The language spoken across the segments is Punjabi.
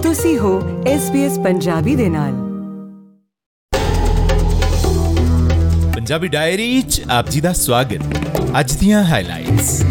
ਤੁਸੀਂ ਹੋ SBS ਪੰਜਾਬੀ ਦੇ ਨਾਲ। ਪੰਜਾਬੀ ਡਾਇਰੀ 'ਚ ਆਪ ਜੀ ਦਾ ਸਵਾਗਤ। ਅੱਜ ਦੀਆਂ ਹਾਈਲਾਈਟਸ।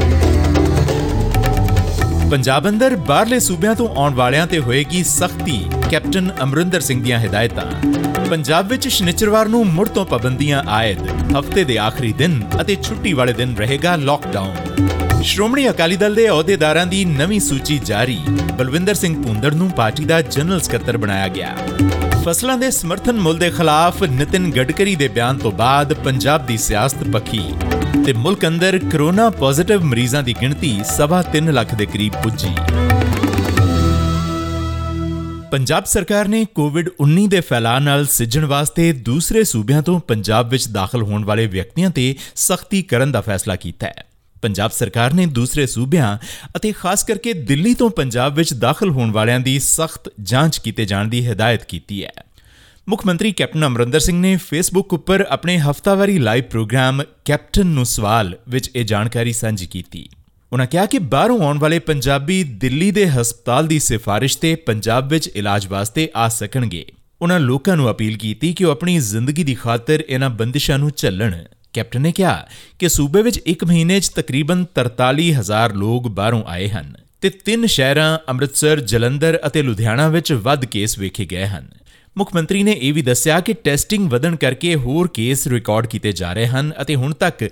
ਪੰਜਾਬ ਅੰਦਰ ਬਾਹਰਲੇ ਸੂਬਿਆਂ ਤੋਂ ਆਉਣ ਵਾਲਿਆਂ ਤੇ ਹੋਏਗੀ ਸਖਤੀ, ਕੈਪਟਨ ਅਮਰਿੰਦਰ ਸਿੰਘ ਦੀਆਂ ਹਦਾਇਤਾਂ। ਪੰਜਾਬ ਵਿੱਚ ਸ਼ਨੀਚਰਵਾਰ ਨੂੰ ਮੁੜ ਤੋਂ ਪਾਬੰਦੀਆਂ ਆਇਦ। ਹਫ਼ਤੇ ਦੇ ਆਖਰੀ ਦਿਨ ਅਤੇ ਛੁੱਟੀ ਵਾਲੇ ਦਿਨ ਰਹੇਗਾ ਲਾਕਡਾਊਨ। ਸ਼੍ਰੋਮਣੀ ਅਕਾਲੀ ਦਲ ਦੇ ਅਹੁਦੇਦਾਰਾਂ ਦੀ ਨਵੀਂ ਸੂਚੀ ਜਾਰੀ। ਬਲਵਿੰਦਰ ਸਿੰਘ ਭੂੰਦੜ ਨੂੰ ਪਾਰਟੀ ਦਾ ਜਨਰਲ ਸਕੱਤਰ ਬਣਾਇਆ ਗਿਆ। ਫਸਲਾਂ ਦੇ ਸਮਰਥਨ ਮੁੱਲ ਦੇ ਖਿਲਾਫ ਨਿਤਿਨ ਗਡਕਰੀ ਦੇ ਬਿਆਨ ਤੋਂ ਬਾਅਦ ਪੰਜਾਬ ਦੀ ਸਿਆਸਤ ਪੱਖੀ ਤੇ ਮੁਲਕ ਅੰਦਰ ਕਰੋਨਾ ਪੋਜ਼ਿਟਿਵ ਮਰੀਜ਼ਾਂ ਦੀ ਗਿਣਤੀ 3.25 ਲੱਖ ਦੇ ਕਰੀਬ ਪੁੱਜੀ। ਪੰਜਾਬ ਸਰਕਾਰ ਨੇ ਕੋਵਿਡ-19 ਦੇ ਫੈਲਾਅ ਨਾਲ ਸਿੱਝਣ ਵਾਸਤੇ ਦੂਸਰੇ ਸੂਬਿਆਂ ਤੋਂ ਪੰਜਾਬ ਵਿੱਚ ਦਾਖਲ ਹੋਣ ਵਾਲੇ ਵਿਅਕਤੀਆਂ ਤੇ ਸਖਤੀ ਕਰਨ ਦਾ ਫੈਸਲਾ ਕੀਤਾ ਹੈ। ਪੰਜਾਬ ਸਰਕਾਰ ਨੇ ਦੂਸਰੇ ਸੂਬਿਆਂ ਅਤੇ ਖਾਸ ਕਰਕੇ ਦਿੱਲੀ ਤੋਂ ਪੰਜਾਬ ਵਿੱਚ ਦਾਖਲ ਹੋਣ ਵਾਲਿਆਂ ਦੀ ਸਖਤ ਜਾਂਚ ਕੀਤੇ ਜਾਣ ਦੀ ਹਦਾਇਤ ਕੀਤੀ ਹੈ। ਮੁੱਖ ਮੰਤਰੀ ਕੈਪਟਨ ਅਮਰਿੰਦਰ ਸਿੰਘ ਨੇ ਫੇਸਬੁੱਕ ਉੱਪਰ ਆਪਣੇ ਹਫ਼ਤਾਵਾਰੀ ਲਾਈਵ ਪ੍ਰੋਗਰਾਮ ਕੈਪਟਨ ਨੂੰ ਸਵਾਲ ਵਿੱਚ ਇਹ ਜਾਣਕਾਰੀ ਸਾਂਝੀ ਕੀਤੀ। ਉਨ੍ਹਾਂ ਕਿਹਾ ਕਿ ਬਾਹਰੋਂ ਆਉਣ ਵਾਲੇ ਪੰਜਾਬੀ ਦਿੱਲੀ ਦੇ ਹਸਪਤਾਲ ਦੀ ਸਿਫਾਰਿਸ਼ ਤੇ ਪੰਜਾਬ ਵਿੱਚ ਇਲਾਜ ਵਾਸਤੇ ਆ ਸਕਣਗੇ। ਉਨ੍ਹਾਂ ਲੋਕਾਂ ਨੂੰ ਅਪੀਲ ਕੀਤੀ ਕਿ ਉਹ ਆਪਣੀ ਜ਼ਿੰਦਗੀ ਦੀ ਖਾਤਰ ਇਹਨਾਂ ਬੰਦਿਸ਼ਾਂ ਨੂੰ ਝੱਲਣ। ਕੈਪਟਨ ਨੇ ਕਿਹਾ ਕਿ ਸੂਬੇ ਵਿੱਚ ਇੱਕ ਮਹੀਨੇ 'ਚ ਤਕਰੀਬਨ 43,000 ਲੋਕ ਬਾਹਰੋਂ ਆਏ ਹਨ ਤੇ 3 ਸ਼ਹਿਰਾਂ ਅੰਮ੍ਰਿਤਸਰ, ਜਲੰਧਰ ਅਤੇ ਲੁਧਿਆਣਾ ਵਿੱਚ ਵੱਧ ਕੇਸ ਵੇਖੇ ਗਏ ਹਨ। ਮੁੱਖ ਮੰਤਰੀ ਨੇ ਇਹ ਵੀ ਦੱਸਿਆ ਕਿ ਟੈਸਟਿੰਗ ਵਧਣ ਕਰਕੇ ਹੋਰ ਕੇਸ ਰਿਕਾਰਡ ਕੀਤੇ ਜਾ ਰਹੇ ਹਨ ਅਤੇ ਹੁਣ ਤੱਕ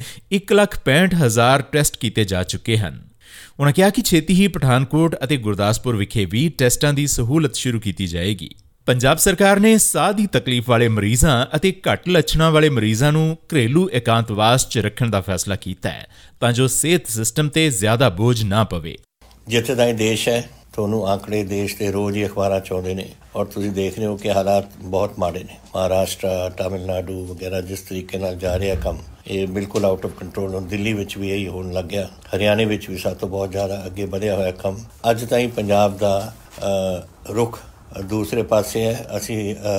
1,65,000 ਟੈਸਟ ਕੀਤੇ ਜਾ ਚੁੱਕੇ ਹਨ। ਉਨ੍ਹਾਂ ਕਿਹਾ ਕਿ ਛੇਤੀ ਹੀ ਪਠਾਨਕੋਟ ਅਤੇ ਗੁਰਦਾਸਪੁਰ ਵਿਖੇ ਵੀ ਟੈਸਟਾਂ ਦੀ ਸਹੂਲਤ ਸ਼ੁਰੂ ਕੀਤੀ ਜਾਏਗੀ। ਪੰਜਾਬ ਸਰਕਾਰ ਨੇ ਸਾਹ ਦੀ ਤਕਲੀਫ ਵਾਲੇ ਮਰੀਜ਼ਾਂ ਅਤੇ ਘੱਟ ਲੱਛਣਾਂ ਵਾਲੇ ਮਰੀਜ਼ਾਂ ਨੂੰ ਘਰੇਲੂ ਇਕਾਂਤਵਾਸ 'ਚ ਰੱਖਣ ਦਾ ਫੈਸਲਾ ਕੀਤਾ ਹੈ ਤਾਂ ਜੋ ਸਿਹਤ ਸਿਸਟਮ ਤੇ ਜ਼ਿਆਦਾ ਬੋਝ ਨਾ ਪਵੇ। ਜਿੱਥੇ ਦਾ ਦੇਸ਼ ਹੈ, ਤੁਹਾਨੂੰ ਆંકੜੇ ਦੇਸ਼ ਦੇ ਰੋਜ਼ ਹੀ ਅਖਬਾਰਾਂ 'ਚ ਆਉਂਦੇ ਨੇ ਔਰ ਤੁਸੀਂ ਦੇਖ ਰਹੇ ਹੋ ਕਿ ਹਾਲਾਤ ਬਹੁਤ ਮਾੜੇ ਨੇ। ਮਹਾਰਾਸ਼ਟਰ, ਤਾਮਿਲਨਾਡੂ ਵਗੈਰਾ ਜਿਸ ਤਰੀਕੇ ਨਾਲ ਜਾ ਰਿਹਾ ਕੰਮ, ਇਹ ਬਿਲਕੁਲ ਆਊਟ ਆਫ ਕੰਟਰੋਲ। ਹੁਣ ਦਿੱਲੀ ਵਿੱਚ ਵੀ ਇਹੀ ਹੋਣ ਲੱਗ ਗਿਆ, ਹਰਿਆਣੇ ਵਿੱਚ ਵੀ ਸਾਡੇ ਤੋਂ ਬਹੁਤ ਜ਼ਿਆਦਾ ਅੱਗੇ ਵਧਿਆ ਹੋਇਆ ਕੰਮ। ਅੱਜ ਤਾਈਂ ਪੰਜਾਬ ਦਾ ਰੁਖ ਦੂਸਰੇ ਪਾਸੇ ਹੈ। ਅਸੀਂ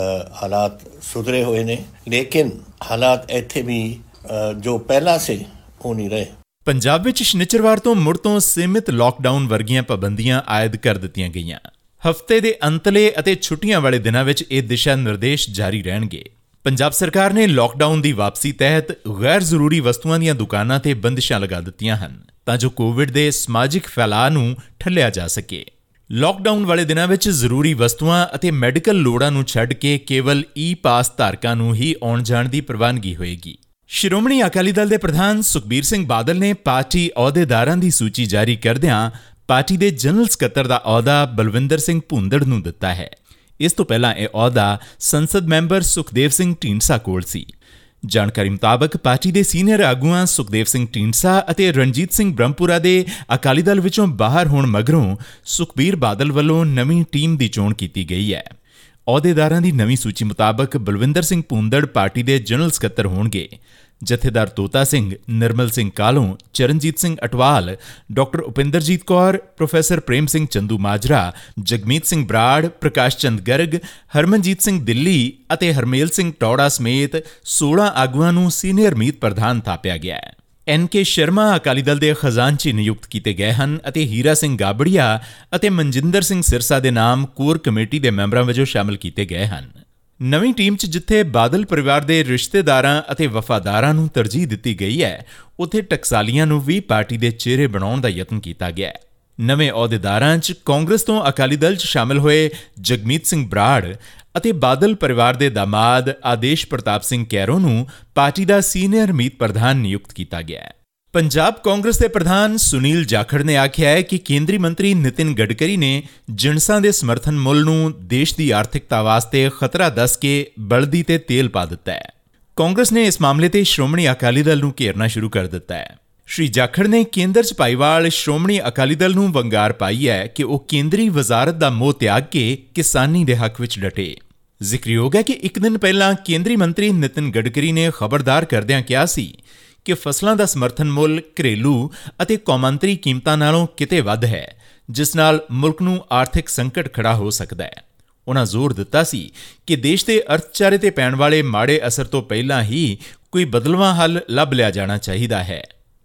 ਹਾਲਾਤ ਸੁਧਰੇ ਹੋਏ ਨੇ, ਲੇਕਿਨ ਹਾਲਾਤ ਇੱਥੇ ਵੀ ਜੋ ਪਹਿਲਾਂ ਸੀ ਉਹ ਨਹੀਂ ਰਹੇ। ਪੰਜਾਬ ਵਿੱਚ ਸ਼ਨੀਚਰਵਾਰ ਤੋਂ ਮੁੜ ਤੋਂ ਸੀਮਿਤ ਲਾਕਡਾਊਨ ਵਰਗੀਆਂ ਪਾਬੰਦੀਆਂ ਆਇਦ ਕਰ ਦਿੱਤੀਆਂ ਗਈਆਂ। ਹਫ਼ਤੇ ਦੇ ਅੰਤਲੇ ਅਤੇ ਛੁੱਟੀਆਂ ਵਾਲੇ ਦਿਨਾਂ ਵਿੱਚ ਇਹ ਦਿਸ਼ਾ ਨਿਰਦੇਸ਼ ਜਾਰੀ ਰਹਿਣਗੇ। ਪੰਜਾਬ ਸਰਕਾਰ ਨੇ ਲਾਕਡਾਊਨ ਦੀ ਵਾਪਸੀ ਤਹਿਤ ਗੈਰ ਜ਼ਰੂਰੀ ਵਸਤੂਆਂ ਦੀਆਂ ਦੁਕਾਨਾਂ ਤੇ ਬੰਦਿਸ਼ਾਂ ਲਗਾ ਦਿੱਤੀਆਂ ਹਨ ਤਾਂ ਜੋ ਕੋਵਿਡ ਦੇ ਸਮਾਜਿਕ ਫੈਲਾਅ ਨੂੰ ਠੱਲਿਆ ਜਾ ਸਕੇ। ਲਾਕਡਾਊਨ ਵਾਲੇ ਦਿਨਾਂ ਵਿੱਚ ਜ਼ਰੂਰੀ ਵਸਤੂਆਂ ਅਤੇ ਮੈਡੀਕਲ ਲੋੜਾਂ ਨੂੰ ਛੱਡ ਕੇ ਕੇਵਲ ਈ-ਪਾਸ ਧਾਰਕਾਂ ਨੂੰ ਹੀ ਆਉਣ ਜਾਣ ਦੀ ਪ੍ਰਵਾਨਗੀ ਹੋਏਗੀ। ਸ਼੍ਰੋਮਣੀ ਅਕਾਲੀ ਦਲ ਦੇ ਪ੍ਰਧਾਨ ਸੁਖਬੀਰ ਸਿੰਘ ਬਾਦਲ ਨੇ ਪਾਰਟੀ ਅਹੁਦੇਦਾਰਾਂ ਦੀ ਸੂਚੀ ਜਾਰੀ ਕਰਦਿਆਂ ਪਾਰਟੀ ਦੇ ਜਨਰਲ ਸਕੱਤਰ ਦਾ ਅਹੁਦਾ ਬਲਵਿੰਦਰ ਸਿੰਘ ਭੂੰਦੜ ਨੂੰ ਦਿੱਤਾ ਹੈ। ਇਸ ਤੋਂ ਪਹਿਲਾਂ ਇਹ ਅਹੁਦਾ ਸੰਸਦ ਮੈਂਬਰ ਸੁਖਦੇਵ ਸਿੰਘ ਢੀਂਡਸਾ ਕੋਲ ਸੀ। ਜਾਣਕਾਰੀ ਮੁਤਾਬਕ ਪਾਰਟੀ ਦੇ ਸੀਨੀਅਰ ਆਗੂਆਂ ਸੁਖਦੇਵ ਸਿੰਘ ਢੀਂਡਸਾ ਅਤੇ ਰਣਜੀਤ ਸਿੰਘ ਬ੍ਰਹਮਪੁਰਾ ਦੇ ਅਕਾਲੀ ਦਲ ਵਿੱਚੋਂ ਬਾਹਰ ਹੋਣ ਮਗਰੋਂ ਸੁਖਬੀਰ ਬਾਦਲ ਵੱਲੋਂ ਨਵੀਂ ਟੀਮ ਦੀ ਚੋਣ ਕੀਤੀ ਗਈ ਹੈ। ਅਹੁਦੇਦਾਰਾਂ ਦੀ ਨਵੀਂ ਸੂਚੀ ਮੁਤਾਬਕ ਬਲਵਿੰਦਰ ਸਿੰਘ ਭੂੰਦੜ ਪਾਰਟੀ ਦੇ ਜਨਰਲ ਸਕੱਤਰ ਹੋਣਗੇ। ਜਥੇਦਾਰ ਤੋਤਾ ਸਿੰਘ, ਨਿਰਮਲ ਸਿੰਘ ਕਾਲੋਂ, ਚਰਨਜੀਤ ਸਿੰਘ ਅਟਵਾਲ, ਡਾਕਟਰ ਉਪਿੰਦਰਜੀਤ ਕੌਰ, ਪ੍ਰੋਫੈਸਰ ਪ੍ਰੇਮ ਸਿੰਘ ਚੰਦੂ ਮਾਜਰਾ, ਜਗਮੀਤ ਸਿੰਘ ਬਰਾੜ, ਪ੍ਰਕਾਸ਼ ਚੰਦ ਗਰਗ, ਹਰਮਨਜੀਤ ਸਿੰਘ ਦਿੱਲੀ ਅਤੇ ਹਰਮੇਲ ਸਿੰਘ ਟੌੜਾ ਸਮੇਤ 16 ਆਗੂਆਂ ਨੂੰ ਸੀਨੀਅਰ ਮੀਤ ਪ੍ਰਧਾਨ ਥਾਪਿਆ ਗਿਆ ਹੈ। NK ਸ਼ਰਮਾ ਅਕਾਲੀ ਦਲ ਦੇ ਖਜ਼ਾਨਚੀ ਨਿਯੁਕਤ ਕੀਤੇ ਗਏ ਹਨ ਅਤੇ ਹੀਰਾ ਸਿੰਘ ਗਾਬੜੀਆ ਅਤੇ ਮਨਜਿੰਦਰ ਸਿੰਘ ਸਿਰਸਾ ਦੇ ਨਾਮ ਕੋਰ ਕਮੇਟੀ ਦੇ ਮੈਂਬਰਾਂ ਵਜੋਂ ਸ਼ਾਮਲ ਕੀਤੇ ਗਏ ਹਨ। ਨਵੀਂ ਟੀਮ 'ਚ ਜਿੱਥੇ ਬਾਦਲ ਪਰਿਵਾਰ ਦੇ ਰਿਸ਼ਤੇਦਾਰਾਂ ਅਤੇ ਵਫਾਦਾਰਾਂ ਨੂੰ ਤਰਜੀਹ ਦਿੱਤੀ ਗਈ ਹੈ, ਉੱਥੇ ਟਕਸਾਲੀਆਂ ਨੂੰ ਵੀ ਪਾਰਟੀ ਦੇ ਚਿਹਰੇ ਬਣਾਉਣ ਦਾ ਯਤਨ ਕੀਤਾ ਗਿਆ ਹੈ। ਨਵੇਂ ਅਹੁਦੇਦਾਰਾਂ 'ਚ ਕਾਂਗਰਸ ਤੋਂ ਅਕਾਲੀ ਦਲ 'ਚ ਸ਼ਾਮਲ ਹੋਏ ਜਗਮੀਤ ਸਿੰਘ ਬਰਾੜ ਅਤੇ ਬਾਦਲ ਪਰਿਵਾਰ ਦੇ ਦਾਮਾਦ ਆਦੇਸ਼ ਪ੍ਰਤਾਪ ਸਿੰਘ ਕੈਰੋ ਨੂੰ ਪਾਰਟੀ ਦਾ ਸੀਨੀਅਰ ਮੀਤ ਪ੍ਰਧਾਨ ਨਿਯੁਕਤ ਕੀਤਾ ਗਿਆ ਹੈ। ਪੰਜਾਬ ਕਾਂਗਰਸ ਦੇ ਪ੍ਰਧਾਨ ਸੁਨੀਲ ਜਾਖੜ ਨੇ ਆਖਿਆ ਹੈ ਕਿ ਕੇਂਦਰੀ ਮੰਤਰੀ ਨਿਤਿਨ ਗਡਕਰੀ ਨੇ ਜਿਣਸਾਂ ਦੇ ਸਮਰਥਨ ਮੁੱਲ ਨੂੰ ਦੇਸ਼ ਦੀ ਆਰਥਿਕਤਾ ਵਾਸਤੇ ਖਤਰਾ ਦੱਸ ਕੇ ਬਲਦੀ ਤੇ ਤੇਲ ਪਾ ਦਿੱਤਾ ਹੈ। ਕਾਂਗਰਸ ਨੇ ਇਸ ਮਾਮਲੇ ਤੇ ਸ਼੍ਰੋਮਣੀ ਅਕਾਲੀ ਦਲ ਨੂੰ ਘੇਰਨਾ ਸ਼ੁਰੂ ਕਰ ਦਿੱਤਾ ਹੈ। ਸ਼੍ਰੀ ਜਾਖੜ ਨੇ ਕੇਂਦਰ 'ਚ ਭਾਈਵਾਲ ਸ਼੍ਰੋਮਣੀ ਅਕਾਲੀ ਦਲ ਨੂੰ ਵੰਗਾਰ ਪਾਈ ਹੈ ਕਿ ਉਹ ਕੇਂਦਰੀ ਵਜ਼ਾਰਤ ਦਾ ਮੋਹ ਤਿਆਗ ਕੇ ਕਿਸਾਨੀ ਦੇ ਹੱਕ ਵਿੱਚ ਡਟੇ। ਜ਼ਿਕਰਯੋਗ ਹੈ ਕਿ ਇੱਕ ਦਿਨ ਪਹਿਲਾਂ ਕੇਂਦਰੀ ਮੰਤਰੀ ਨਿਤਿਨ ਗਡਕਰੀ ਨੇ ਖਬਰਦਾਰ ਕਰਦਿਆਂ ਕਿਹਾ ਸੀ ਕਿ ਫਸਲਾਂ ਦਾ ਸਮਰਥਨ ਮੁੱਲ ਘਰੇਲੂ ਅਤੇ ਕੌਮਾਂਤਰੀ ਕੀਮਤਾਂ ਨਾਲੋਂ ਕਿਤੇ ਵੱਧ ਹੈ, ਜਿਸ ਨਾਲ ਮੁਲਕ ਨੂੰ ਆਰਥਿਕ ਸੰਕਟ ਖੜਾ ਹੋ ਸਕਦਾ ਹੈ। ਉਨ੍ਹਾਂ ਜ਼ੋਰ ਦਿੱਤਾ ਸੀ ਕਿ ਦੇਸ਼ ਦੇ ਅਰਥਚਾਰੇ ਤੇ ਪੈਣ ਵਾਲੇ ਮਾੜੇ ਅਸਰ ਤੋਂ ਪਹਿਲਾਂ ਹੀ ਕੋਈ ਬਦਲਵਾਂ ਹੱਲ ਲੱਭ ਲਿਆ ਜਾਣਾ ਚਾਹੀਦਾ ਹੈ।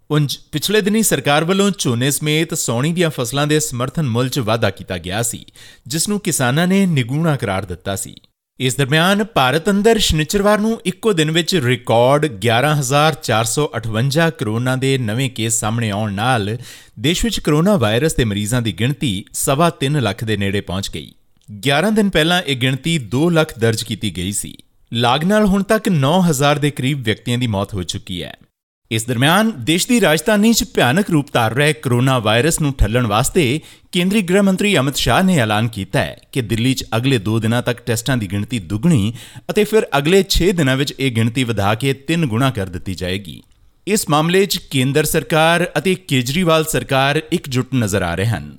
ਉਂਝ ਪਿਛਲੇ ਦਿਨੀ ਸਰਕਾਰ ਵੱਲੋਂ ਝੋਨੇ ਸਮੇਤ ਸਾਉਣੀ ਦੀਆਂ ਫਸਲਾਂ ਦੇ ਸਮਰਥਨ ਮੁੱਲ 'ਚ ਵਾਧਾ ਕੀਤਾ ਗਿਆ ਸੀ, ਜਿਸ ਨੂੰ ਕਿਸਾਨਾਂ ਨੇ ਨਿਗੂਣਾ ਕਰਾਰ ਦਿੱਤਾ ਸੀ। ਇਸ ਦਰਮਿਆਨ ਭਾਰਤ ਅੰਦਰ ਸ਼ਨਿਚਰਵਾਰ ਨੂੰ ਇੱਕੋ ਦਿਨ ਵਿੱਚ ਰਿਕਾਰਡ 11,458 ਕਰੋਨਾ ਦੇ ਨਵੇਂ ਕੇਸ ਸਾਹਮਣੇ ਆਉਣ ਨਾਲ ਦੇਸ਼ ਵਿੱਚ ਕਰੋਨਾ ਵਾਇਰਸ ਦੇ ਮਰੀਜ਼ਾਂ ਦੀ ਗਿਣਤੀ 3.25 ਲੱਖ ਦੇ ਨੇੜੇ ਪਹੁੰਚ ਗਈ। 11 ਦਿਨ ਪਹਿਲਾਂ ਇਹ ਗਿਣਤੀ 2 ਲੱਖ ਦਰਜ ਕੀਤੀ ਗਈ ਸੀ। ਲਾਗ ਨਾਲ ਹੁਣ ਤੱਕ 9,000 ਦੇ ਕਰੀਬ ਵਿਅਕਤੀਆਂ ਦੀ ਮੌਤ ਹੋ ਚੁੱਕੀ ਹੈ। ਇਸ ਦਰਮਿਆਨ ਦੇਸ਼ ਦੀ ਰਾਜਧਾਨੀ 'ਚ ਭਿਆਨਕ ਰੂਪ ਧਾਰ ਰਹੇ ਕਰੋਨਾ ਵਾਇਰਸ ਨੂੰ ਠੱਲਣ ਵਾਸਤੇ ਕੇਂਦਰੀ ਗ੍ਰਹਿ ਮੰਤਰੀ ਅਮਿਤ ਸ਼ਾਹ ਨੇ ਐਲਾਨ ਕੀਤਾ ਹੈ ਕਿ ਦਿੱਲੀ 'ਚ ਅਗਲੇ 2 ਦਿਨਾਂ ਤੱਕ ਟੈਸਟਾਂ ਦੀ ਗਿਣਤੀ ਦੁੱਗਣੀ ਅਤੇ ਫਿਰ ਅਗਲੇ 6 ਦਿਨਾਂ ਵਿੱਚ ਇਹ ਗਿਣਤੀ ਵਧਾ ਕੇ 3 ਗੁਣਾ ਕਰ ਦਿੱਤੀ ਜਾਏਗੀ। ਇਸ ਮਾਮਲੇ 'ਚ ਕੇਂਦਰ ਸਰਕਾਰ ਅਤੇ ਕੇਜਰੀਵਾਲ ਸਰਕਾਰ ਇਕਜੁੱਟ ਨਜ਼ਰ ਆ ਰਹੇ ਹਨ।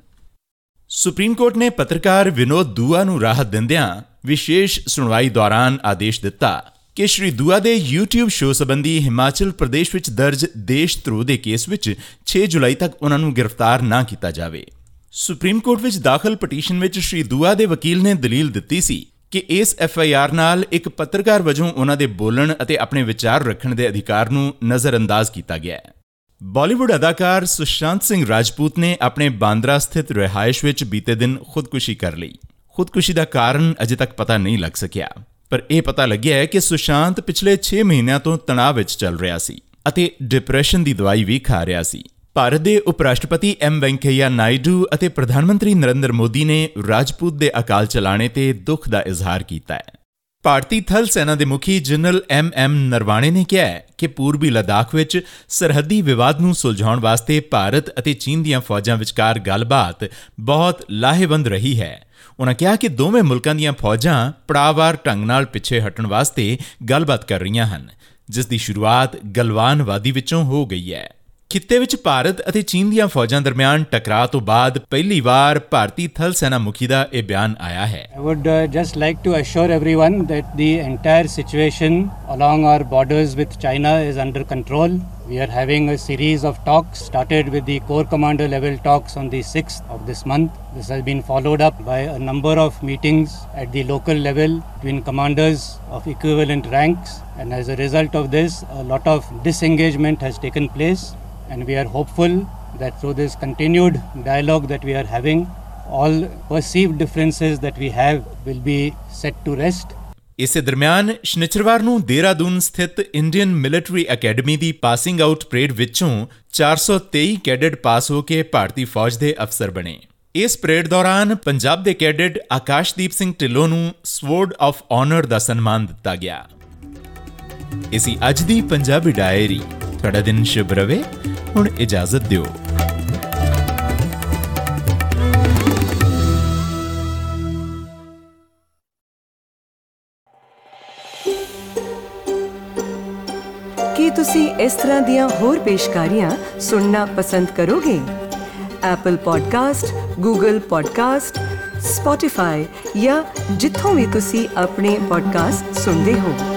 ਸੁਪਰੀਮ ਕੋਰਟ ਨੇ ਪੱਤਰਕਾਰ ਵਿਨੋਦ ਦੂਆ ਨੂੰ ਰਾਹਤ ਦਿੰਦਿਆਂ ਵਿਸ਼ੇਸ਼ ਸੁਣਵਾਈ ਦੌਰਾਨ ਆਦੇਸ਼ ਦਿੱਤਾ ਕਿ ਸ਼੍ਰੀ ਦੂਆ ਦੇ YouTube ਸ਼ੋਅ ਸੰਬੰਧੀ ਹਿਮਾਚਲ ਪ੍ਰਦੇਸ਼ ਵਿੱਚ ਦਰਜ ਦੇਸ਼ ਧਰੋਹ ਦੇ ਕੇਸ ਵਿੱਚ 6 ਜੁਲਾਈ ਤੱਕ ਉਨ੍ਹਾਂ ਨੂੰ ਗ੍ਰਿਫਤਾਰ ਨਾ ਕੀਤਾ ਜਾਵੇ। ਸੁਪਰੀਮ ਕੋਰਟ ਵਿੱਚ ਦਾਖਲ ਪਟੀਸ਼ਨ ਵਿੱਚ ਸ਼੍ਰੀ ਦੂਆ ਦੇ ਵਕੀਲ ਨੇ ਦਲੀਲ ਦਿੱਤੀ ਸੀ ਕਿ ਇਸ FIR ਨਾਲ ਇੱਕ ਪੱਤਰਕਾਰ ਵਜੋਂ ਉਨ੍ਹਾਂ ਦੇ ਬੋਲਣ ਅਤੇ ਆਪਣੇ ਵਿਚਾਰ ਰੱਖਣ ਦੇ ਅਧਿਕਾਰ ਨੂੰ ਨਜ਼ਰਅੰਦਾਜ਼ ਕੀਤਾ ਗਿਆ ਹੈ। ਬਾਲੀਵੁੱਡ ਅਦਾਕਾਰ ਸੁਸ਼ਾਂਤ ਸਿੰਘ ਰਾਜਪੂਤ ਨੇ ਆਪਣੇ ਬਾਂਦਰਾ ਸਥਿਤ ਰਿਹਾਇਸ਼ ਵਿੱਚ ਬੀਤੇ ਦਿਨ ਖੁਦਕੁਸ਼ੀ ਕਰ ਲਈ। ਖੁਦਕੁਸ਼ੀ ਦਾ ਕਾਰਨ ਅਜੇ ਤੱਕ ਪਤਾ ਨਹੀਂ ਲੱਗ ਸਕਿਆ, ਪਰ ਇਹ ਪਤਾ ਲੱਗਿਆ ਹੈ ਕਿ ਸੁਸ਼ਾਂਤ ਪਿਛਲੇ 6 ਮਹੀਨਿਆਂ ਤੋਂ ਤਣਾਅ ਵਿੱਚ ਚੱਲ ਰਿਹਾ ਸੀ ਅਤੇ ਡਿਪਰੈਸ਼ਨ ਦੀ ਦਵਾਈ ਵੀ ਖਾ ਰਿਹਾ ਸੀ। ਭਾਰਤ ਦੇ ਉਪ ਰਾਸ਼ਟਰਪਤੀ M ਵੈਂਕਈਆ ਨਾਇਡੂ ਅਤੇ ਪ੍ਰਧਾਨ ਮੰਤਰੀ ਨਰਿੰਦਰ ਮੋਦੀ ਨੇ ਰਾਜਪੂਤ ਦੇ ਅਕਾਲ ਚਲਾਣੇ ਤੇ ਦੁੱਖ ਦਾ ਇਜ਼ਹਾਰ ਕੀਤਾ ਹੈ। ਭਾਰਤੀ ਥਲ ਸੈਨਾ ਦੇ ਮੁਖੀ ਜਨਰਲ MM ਨਰਵਾਣੇ ਨੇ ਕਿਹਾ ਹੈ ਕਿ ਪੂਰਬੀ ਲੱਦਾਖ ਵਿੱਚ ਸਰਹੱਦੀ ਵਿਵਾਦ ਨੂੰ ਸੁਲਝਾਉਣ ਵਾਸਤੇ ਭਾਰਤ ਅਤੇ ਚੀਨ ਦੀਆਂ ਫੌਜਾਂ ਵਿਚਕਾਰ ਗੱਲਬਾਤ ਬਹੁਤ ਲਾਹੇਵੰਦ ਰਹੀ ਹੈ। ਉਨ੍ਹਾਂ ਕਿਹਾ ਕਿ ਦੋਵੇਂ ਮੁਲਕਾਂ ਦੀਆਂ ਫੌਜਾਂ ਪੜਾਅਵਾਰ ਢੰਗ ਨਾਲ ਪਿੱਛੇ ਹਟਣ ਵਾਸਤੇ ਗੱਲਬਾਤ ਕਰ ਰਹੀਆਂ ਹਨ, ਜਿਸ ਦੀ ਸ਼ੁਰੂਆਤ ਗਲਵਾਨ ਵਾਦੀ ਵਿੱਚੋਂ ਹੋ ਗਈ ਹੈ। ਖਿੱਤੇ ਵਿੱਚ ਭਾਰਤ ਅਤੇ ਚੀਨ ਦੀਆਂ ਫੌਜਾਂ ਦਰਮਿਆਨ ਟਕਰਾਅ ਤੋਂ ਬਾਅਦ ਪਹਿਲੀ ਵਾਰ ਭਾਰਤੀ ਥਲ ਸੈਨਾ ਮੁਖੀ ਦਾ ਇਹ ਬਿਆਨ ਆਇਆ ਹੈ। I would just like to assure everyone that the entire situation along our borders with China is under control. We are having a series of talks, started with the Corps Commander level talks on the 6th of this month. This has been followed up by a number of meetings at the local level between commanders of equivalent ranks. And as a result of this, a lot of disengagement has taken place. And we are hopeful that through this continued dialogue that we are having, all perceived differences that we have will be set to rest. ਇਸੇ ਦਰਮਿਆਨ ਸ਼ਨਿਚਰਵਾਰ ਨੂੰ ਦੇਹਰਾਦੂਨ ਸਥਿਤ ਇੰਡੀਅਨ ਮਿਲਟਰੀ ਅਕੈਡਮੀ ਦੀ ਪਾਸਿੰਗ ਆਊਟ ਪਰੇਡ ਵਿੱਚੋਂ 423 ਕੈਡਟ ਪਾਸ ਹੋ ਕੇ ਭਾਰਤੀ ਫੌਜ ਦੇ ਅਫਸਰ ਬਣੇ। ਇਸ ਪਰੇਡ ਦੌਰਾਨ ਪੰਜਾਬ ਦੇ ਕੈਡਟ ਆਕਾਸ਼ਦੀਪ ਸਿੰਘ ਢਿੱਲੋਂ ਨੂੰ ਸਵੋਰਡ ਆਫ ਆਨਰ ਦਾ ਸਨਮਾਨ ਦਿੱਤਾ ਗਿਆ। ਇਸੀ ਅੱਜ ਦੀ ਪੰਜਾਬੀ ਡਾਇਰੀ। ਤੁਹਾਡਾ ਦਿਨ ਸ਼ੁਭ ਰਵੇ। ਹੁਣ ਇਜਾਜ਼ਤ ਦਿਓ। ਕੀ ਤੁਸੀਂ ਇਸ ਤਰ੍ਹਾਂ ਦੀਆਂ ਹੋਰ ਪੇਸ਼ਕਾਰੀਆਂ ਸੁਣਨਾ ਪਸੰਦ ਕਰੋਗੇ? Apple Podcast, Google Podcast, Spotify ਜਾਂ ਜਿੱਥੋਂ ਵੀ ਤੁਸੀਂ ਆਪਣੇ ਪੋਡਕਾਸਟ ਸੁਣਦੇ ਹੋ।